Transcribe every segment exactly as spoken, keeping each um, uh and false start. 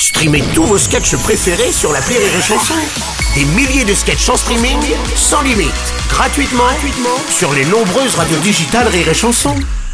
Streamez tous vos sketchs préférés sur l'appli Rire et Chanson. Des milliers de sketchs en streaming, sans limite, gratuitement, gratuitement sur les nombreuses radios digitales Rire et Chanson.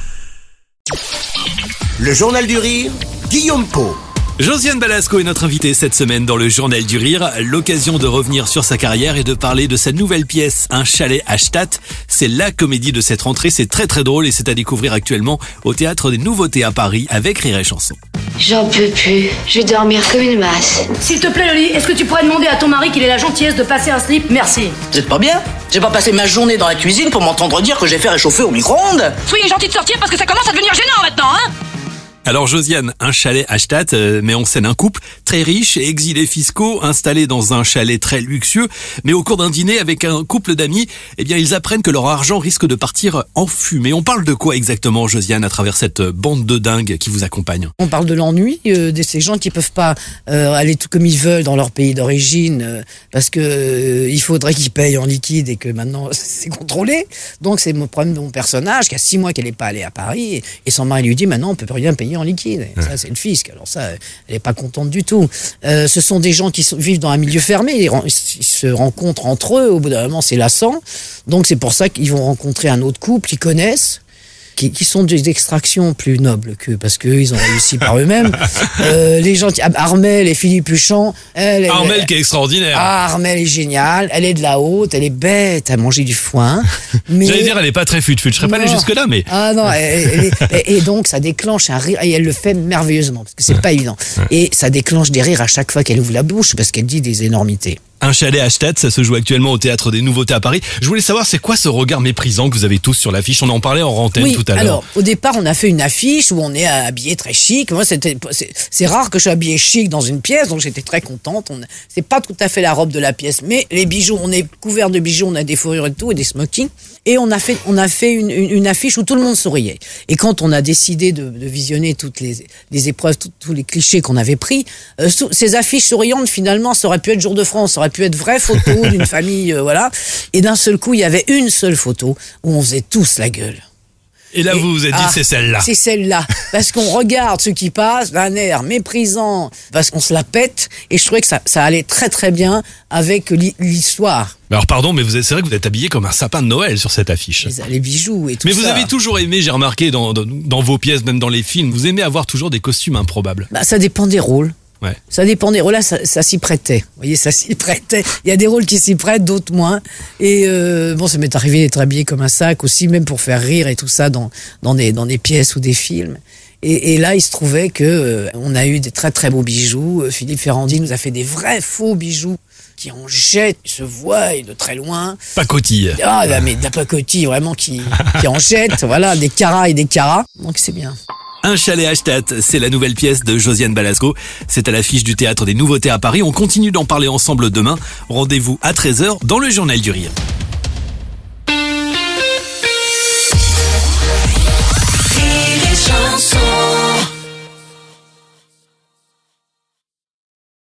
Le Journal du Rire, Guillaume Pau. Josiane Balasco est notre invitée cette semaine dans le Journal du Rire. L'occasion de revenir sur sa carrière et de parler de sa nouvelle pièce, Un chalet à Stadt. C'est la comédie de cette rentrée, c'est très très drôle et c'est à découvrir actuellement au Théâtre des Nouveautés à Paris avec Rire et Chanson. J'en peux plus, je vais dormir comme une masse. S'il te plaît Loli, est-ce que tu pourrais demander à ton mari qu'il ait la gentillesse de passer un slip? Merci. Vous êtes pas bien? J'ai pas passé ma journée dans la cuisine pour m'entendre dire que j'ai fait réchauffer au micro-ondes. Soyez gentil de sortir parce que ça commence à devenir gênant maintenant, hein. Alors Josiane, Un chalet à Stadt euh, met en scène un couple très riche et exilés fiscaux installés dans un chalet très luxueux, mais au cours d'un dîner avec un couple d'amis, eh bien ils apprennent que leur argent risque de partir en fumée. On parle de quoi exactement, Josiane, à travers cette bande de dingues qui vous accompagne? On parle de l'ennui euh, de ces gens qui peuvent pas euh, aller tout comme ils veulent dans leur pays d'origine euh, parce que euh, il faudrait qu'ils payent en liquide et que maintenant c'est contrôlé. Donc c'est mon problème de mon personnage qui a six mois qu'elle n'est pas allée à Paris et, et son mari lui dit maintenant on peut plus rien payer en liquide. Et ouais. Ça, c'est le fisc. Alors ça, elle est pas contente du tout. Euh, ce sont des gens qui sont, vivent dans un milieu fermé. Ils, ils se rencontrent entre eux. Au bout d'un moment, c'est lassant. Donc c'est pour ça qu'ils vont rencontrer un autre couple qu'ils connaissent, qui, qui sont des extractions plus nobles qu'eux, parce qu'eux, ils ont réussi par eux-mêmes. Euh, les gens, Armelle et Philippe Huchon. Elle, Armelle elle, qui est extraordinaire. Ah, Armelle est géniale. Elle est de la haute, elle est bête à manger du foin. Mais... J'allais dire, elle est pas très fut-fut. Je serais pas allé jusque-là, mais. Ah non, elle, elle est... et, et donc ça déclenche un rire, et elle le fait merveilleusement, parce que c'est pas évident. Et ça déclenche des rires à chaque fois qu'elle ouvre la bouche, parce qu'elle dit des énormités. Un chalet à Stadt, ça se joue actuellement au Théâtre des Nouveautés à Paris. Je voulais savoir, c'est quoi ce regard méprisant que vous avez tous sur l'affiche? On en parlait en antenne oui, tout à l'heure. Alors, au départ, on a fait une affiche où on est habillé très chic. Moi, c'était, c'est, c'est rare que je sois habillé chic dans une pièce, donc j'étais très contente. On, c'est pas tout à fait la robe de la pièce, mais les bijoux, on est couvert de bijoux, on a des fourrures et tout, et des smokings. Et on a fait, on a fait une, une, une affiche où tout le monde souriait. Et quand on a décidé de, de visionner toutes les, les épreuves, tout, tous les clichés qu'on avait pris, euh, ces affiches souriantes, finalement, ça aurait pu être Jour de France, ça aurait pu être vraie photo d'une famille, euh, voilà. Et d'un seul coup, il y avait une seule photo où on faisait tous la gueule. Et là, et, vous vous êtes dit, ah, c'est celle-là. C'est celle-là. Parce qu'on regarde ce qui passe, d'un air méprisant, parce qu'on se la pète. Et je trouvais que ça, ça allait très très bien avec l'histoire. Alors pardon, mais vous êtes, c'est vrai que vous êtes habillé comme un sapin de Noël sur cette affiche. Les, les bijoux et tout mais ça. Mais vous avez toujours aimé, j'ai remarqué dans, dans, dans vos pièces, même dans les films, vous aimez avoir toujours des costumes improbables. Bah, ça dépend des rôles. Ouais. Ça dépend des rôles. Là, ça, ça s'y prêtait. Vous voyez, ça s'y prêtait. Il y a des rôles qui s'y prêtent, d'autres moins. Et euh, bon, ça m'est arrivé d'être habillé comme un sac aussi, même pour faire rire et tout ça dans dans des dans des pièces ou des films. Et, et là, il se trouvait que euh, on a eu des très très beaux bijoux. Philippe Ferrandi nous a fait des vrais faux bijoux qui en jettent, se voient de très loin. Pacotille. Ah, là, mais de la pacotille vraiment qui qui en jette. Voilà, des carats et des carats. Donc c'est bien. Un chalet à Stadt, c'est la nouvelle pièce de Josiane Balasco. C'est à l'affiche du Théâtre des Nouveautés à Paris. On continue d'en parler ensemble demain. Rendez-vous à treize heures dans le Journal du Rire.